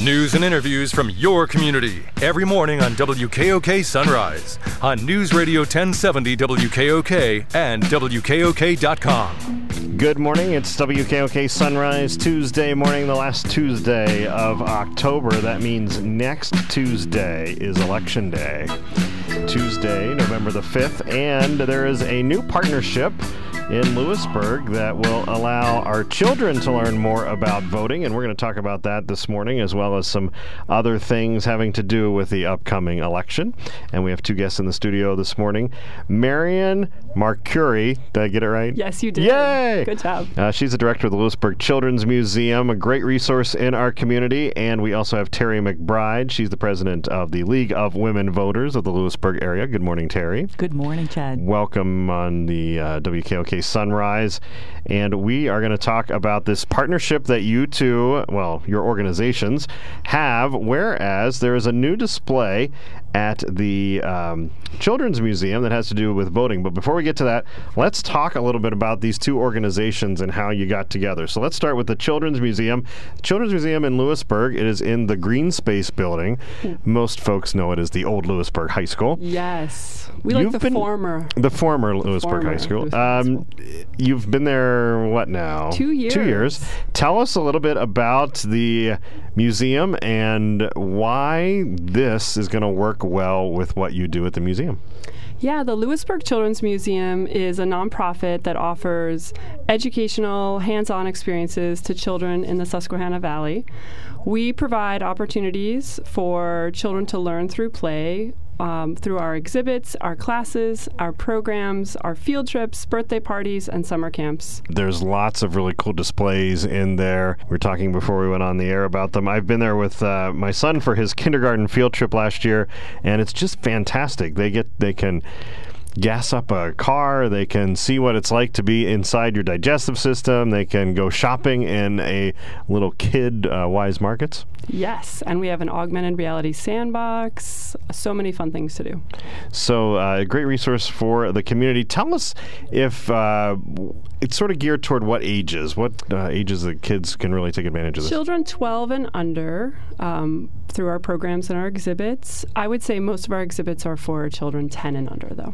News and interviews from your community every morning on WKOK Sunrise on News Radio 1070 WKOK and WKOK.com. Good morning. It's WKOK Sunrise Tuesday morning, the last Tuesday of October. That means next Tuesday is Election Day. Tuesday, November the 5th, and there is a new partnership in Lewisburg that will allow our children to learn more about voting, and we're going to talk about that this morning, as well as some other things having to do with the upcoming election. And we have two guests in the studio this morning. Marian Marcuri, did I get it right? Yes, you did. Yay! Good job. She's the director of the Lewisburg Children's Museum, a great resource in our community. And we also have Terry McBride. She's the president of the League of Women Voters of the Lewisburg area. Good morning, Terry. Good morning, Chad. Welcome on the WKOK Sunrise. And we are going to talk about this partnership that you two, well, your organizations, have, whereas there is a new display at the Children's Museum that has to do with voting. But before we get to that, let's talk a little bit about these two organizations and how you got together. So let's start with the Children's Museum. The Children's Museum in Lewisburg, it is in the Green Space Building. Most folks know it as the old Lewisburg High School. Yes. We like the former Lewisburg High School. You've been there, what now? 2 years. 2 years. Tell us a little bit about the museum and why this is going to work well with what you do at the museum. Yeah, the Lewisburg Children's Museum is a nonprofit that offers educational, hands-on experiences to children in the Susquehanna Valley. We provide opportunities for children to learn through play, through our exhibits, our classes, our programs, our field trips, birthday parties, and summer camps. There's lots of really cool displays in there. We were talking before we went on the air about them. I've been there with my son for his kindergarten field trip last year, and it's just fantastic. They can gas up a car. They can see what it's like to be inside your digestive system. They can go shopping in a little kid Wise Markets. Yes, and we have an augmented reality sandbox. So many fun things to do. So a great resource for the community. Tell us if it's sort of geared toward what ages the kids can really take advantage of this. Children 12 and under through our programs and our exhibits. I would say most of our exhibits are for children 10 and under, though.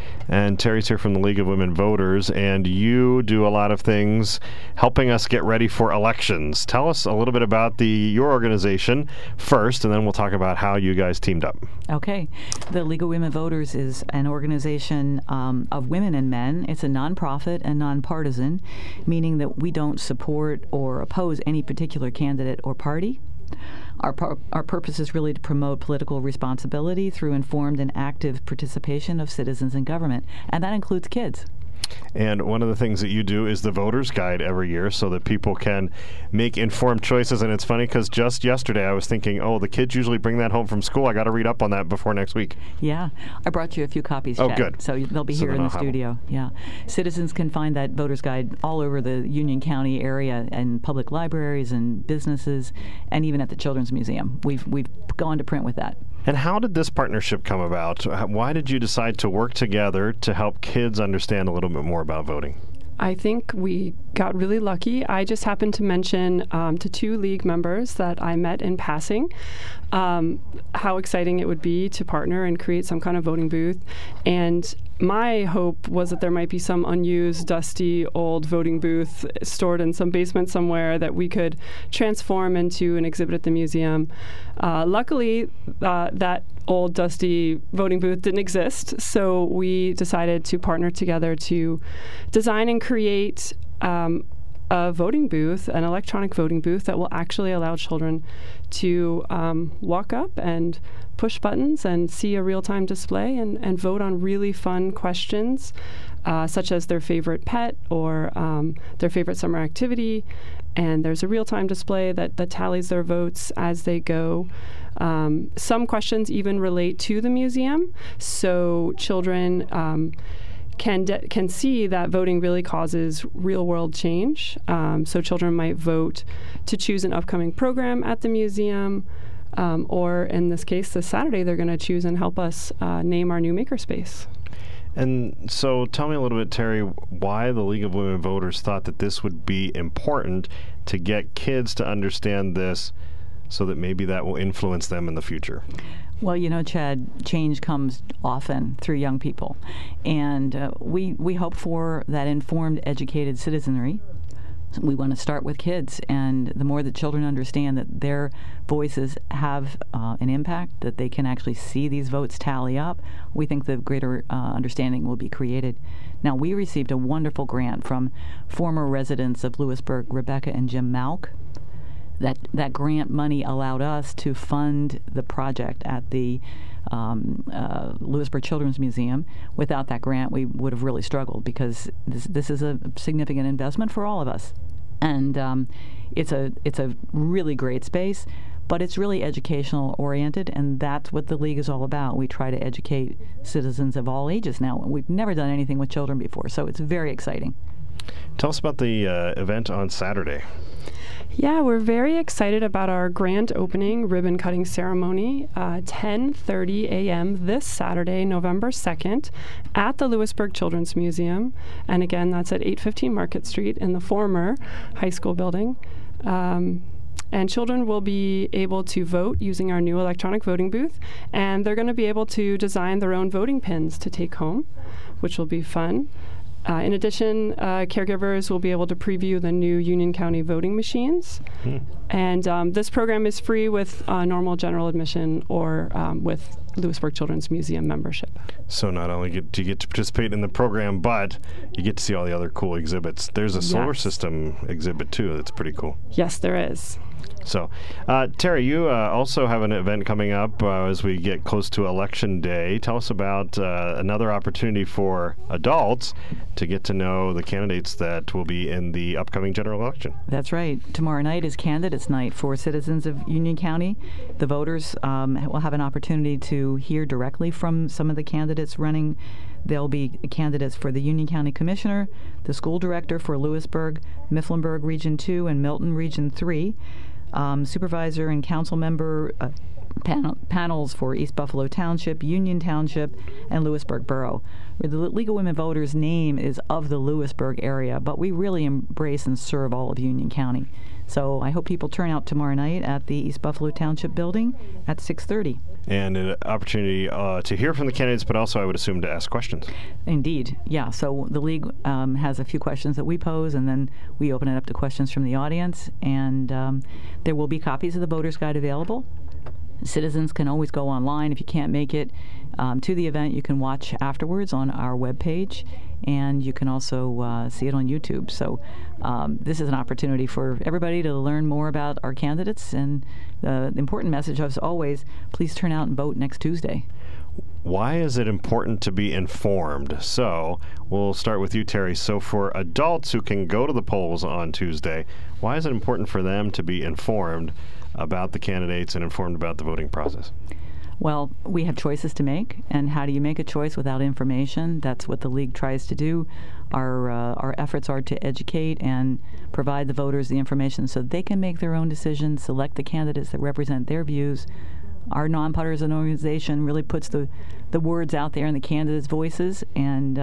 And Terry's here from the League of Women Voters, and you do a lot of things helping us get ready for elections. Tell us a little bit about your organization first, and then we'll talk about how you guys teamed up. Okay. The League of Women Voters is an organization of women and men. It's a nonprofit and nonpartisan, meaning that we don't support or oppose any particular candidate or party. Our purpose is really to promote political responsibility through informed and active participation of citizens in government, and that includes kids. And one of the things that you do is the Voter's Guide every year so that people can make informed choices. And it's funny because just yesterday I was thinking, the kids usually bring that home from school. I got to read up on that before next week. Yeah. I brought you a few copies, Oh, Chad, good. So they'll be here in the studio. Yeah. Citizens can find that Voter's Guide all over the Union County area and public libraries and businesses, and even at the Children's Museum. We've gone to print with that. And how did this partnership come about? Why did you decide to work together to help kids understand a little bit more about voting? I think we got really lucky. I just happened to mention to two league members that I met in passing how exciting it would be to partner and create some kind of voting booth. And my hope was that there might be some unused, dusty, old voting booth stored in some basement somewhere that we could transform into an exhibit at the museum. Luckily, that old, dusty voting booth didn't exist, so we decided to partner together to design and create a voting booth, an electronic voting booth that will actually allow children to walk up and push buttons and see a real-time display and vote on really fun questions, such as their favorite pet or their favorite summer activity. And there's a real-time display that tallies their votes as they go. Some questions even relate to the museum, so children can see that voting really causes real-world change. So children might vote to choose an upcoming program at the museum, or in this case, this Saturday, they're going to choose and help us name our new makerspace. And so tell me a little bit, Terry, why the League of Women Voters thought that this would be important to get kids to understand this so that maybe that will influence them in the future? Well, you know, Chad, change comes often through young people. And we hope for that informed, educated citizenry. We want to start with kids, and the more that children understand that their voices have an impact, that they can actually see these votes tally up, we think the greater understanding will be created. Now, we received a wonderful grant from former residents of Lewisburg, Rebecca and Jim Malk. That grant money allowed us to fund the project at the Lewisburg Children's Museum. Without that grant, we would have really struggled, because this is a significant investment for all of us. And it's a really great space, but it's really educational oriented, and that's what the League is all about. We try to educate citizens of all ages now. We've never done anything with children before, so it's very exciting. Tell us about the event on Saturday. Yeah, we're very excited about our grand opening ribbon cutting ceremony, 10:30 a.m. this Saturday, November 2nd, at the Lewisburg Children's Museum. And again, that's at 815 Market Street in the former high school building. And children will be able to vote using our new electronic voting booth, and they're going to be able to design their own voting pins to take home, which will be fun. In addition, caregivers will be able to preview the new Union County voting machines. And this program is free with normal general admission or with Lewisburg Children's Museum membership. So not only do you get to participate in the program, but you get to see all the other cool exhibits. There's a solar system exhibit, too. That's pretty cool. Yes, there is. So, Terry, you also have an event coming up as we get close to Election Day. Tell us about another opportunity for adults to get to know the candidates that will be in the upcoming general election. That's right. Tomorrow night is candidates night for citizens of Union County. The voters will have an opportunity to hear directly from some of the candidates running. There'll be candidates for the Union County Commissioner, the school director for Lewisburg, Mifflinburg Region 2, and Milton Region 3. Supervisor and council member panels for East Buffalo Township, Union Township, and Lewisburg Borough. The League of Women Voters name is of the Lewisburg area, but we really embrace and serve all of Union County. So I hope people turn out tomorrow night at the East Buffalo Township building at 6:30. And an opportunity to hear from the candidates, but also, I would assume, to ask questions. Indeed, yeah. So the League has a few questions that we pose, and then we open it up to questions from the audience. And there will be copies of the Voter's Guide available. Citizens can always go online. If you can't make it to the event, you can watch afterwards on our webpage, and you can also see it on YouTube. So this is an opportunity for everybody to learn more about our candidates, and the important message is always, please turn out and vote next Tuesday. Why is it important to be informed? So we'll start with you, Terry. So for adults who can go to the polls on Tuesday, why is it important for them to be informed about the candidates and informed about the voting process? Well, we have choices to make, and how do you make a choice without information? That's what the League tries to do. Our efforts are to educate and provide the voters the information so they can make their own decisions, select the candidates that represent their views. Our nonpartisan organization really puts the words out there in the candidates' voices, and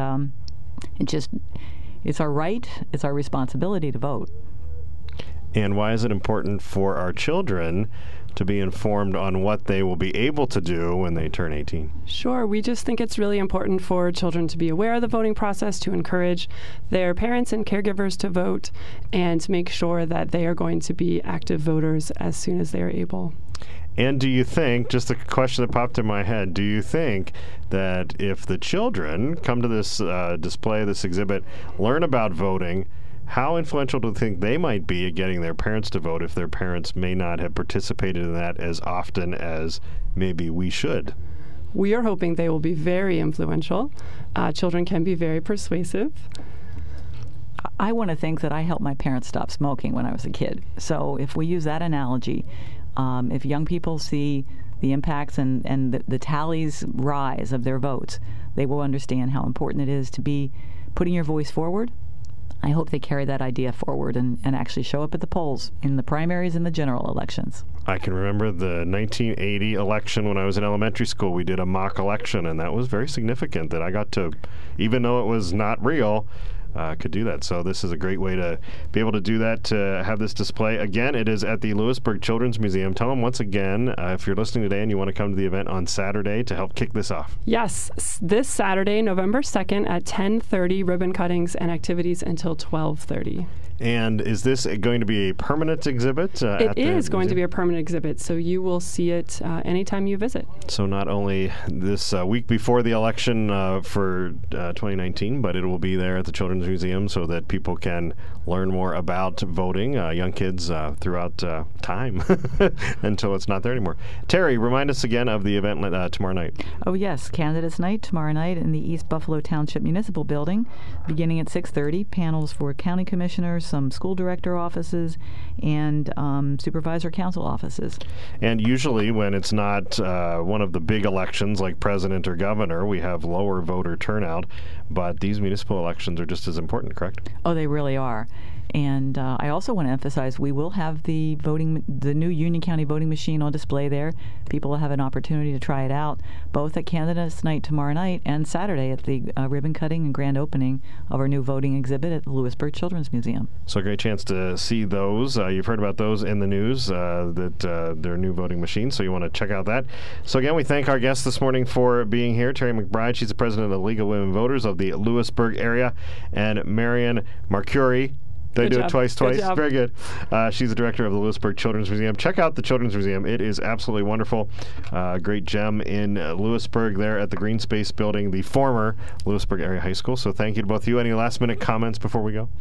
it's our right, it's our responsibility to vote. And why is it important for our children to be informed on what they will be able to do when they turn 18? Sure. We just think it's really important for children to be aware of the voting process, to encourage their parents and caregivers to vote, and to make sure that they are going to be active voters as soon as they are able. And do you think, just a question that popped in my head, do you think that if the children come to this display, this exhibit, learn about voting, how influential do you think they might be at getting their parents to vote if their parents may not have participated in that as often as maybe we should? We are hoping they will be very influential. Children can be very persuasive. I want to think that I helped my parents stop smoking when I was a kid. So if we use that analogy, if young people see the impacts and the tallies rise of their votes, they will understand how important it is to be putting your voice forward. I hope they carry that idea forward and actually show up at the polls in the primaries and the general elections. I can remember the 1980 election when I was in elementary school. We did a mock election, and that was very significant that I got to, even though it was not real, could do that. So this is a great way to be able to do that, to have this display. Again, it is at the Lewisburg Children's Museum. Tell them once again, if you're listening today and you want to come to the event on Saturday to help kick this off. Yes, this Saturday, November 2nd at 10:30, ribbon cuttings and activities until 12:30. And is this going to be a permanent exhibit? It is going to be a permanent exhibit, so you will see it anytime you visit. So not only this week before the election for 2019, but it will be there at the Children's Museum so that people can learn more about voting, young kids throughout time until it's not there anymore. Terry, remind us again of the event tomorrow night. Oh, yes. Candidates Night tomorrow night in the East Buffalo Township Municipal Building, beginning at 6:30. Panels for county commissioners, some school director offices, and supervisor council offices. And usually when it's not one of the big elections like president or governor, we have lower voter turnout, but these municipal elections are just as important, correct? Oh, they really are. And I also want to emphasize we will have the new Union County voting machine on display there. People will have an opportunity to try it out, both at Candidates Night tomorrow night and Saturday at the ribbon cutting and grand opening of our new voting exhibit at the Lewisburg Children's Museum. So a great chance to see those. You've heard about those in the news, that their new voting machine, so you want to check out that. So again, we thank our guests this morning for being here. Terry McBride, she's the president of the League of Women Voters of the Lewisburg area, and Marian Marcury. They do it twice. Very good. She's the director of the Lewisburg Children's Museum. Check out the Children's Museum. It is absolutely wonderful. Great gem in Lewisburg there at the Green Space Building, the former Lewisburg Area High School. So thank you to both of you. Any last-minute comments before we go?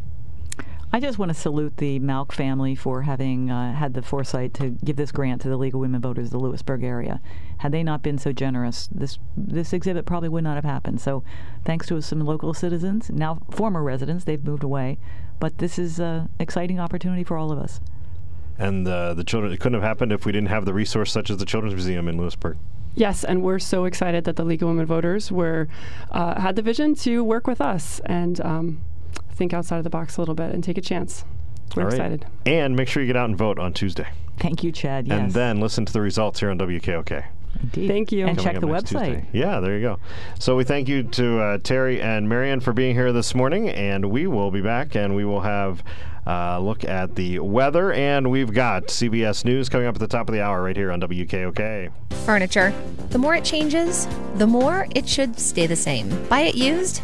I just want to salute the Malk family for having had the foresight to give this grant to the League of Women Voters of the Lewisburg area. Had they not been so generous, this exhibit probably would not have happened. So thanks to some local citizens, now former residents, they've moved away. But this is an exciting opportunity for all of us. And the children, it couldn't have happened if we didn't have the resource such as the Children's Museum in Lewisburg. Yes, and we're so excited that the League of Women Voters had the vision to work with us and think outside of the box a little bit and take a chance. We're excited. And make sure you get out and vote on Tuesday. Thank you, Chad. Yes. And then listen to the results here on WKOK. Indeed. Thank you. And check the website. Tuesday. Yeah, there you go. So we thank you to Terry and Marian for being here this morning, and we will be back, and we will have a look at the weather, and we've got CBS News coming up at the top of the hour right here on WKOK. Furniture. The more it changes, the more it should stay the same. Buy it used,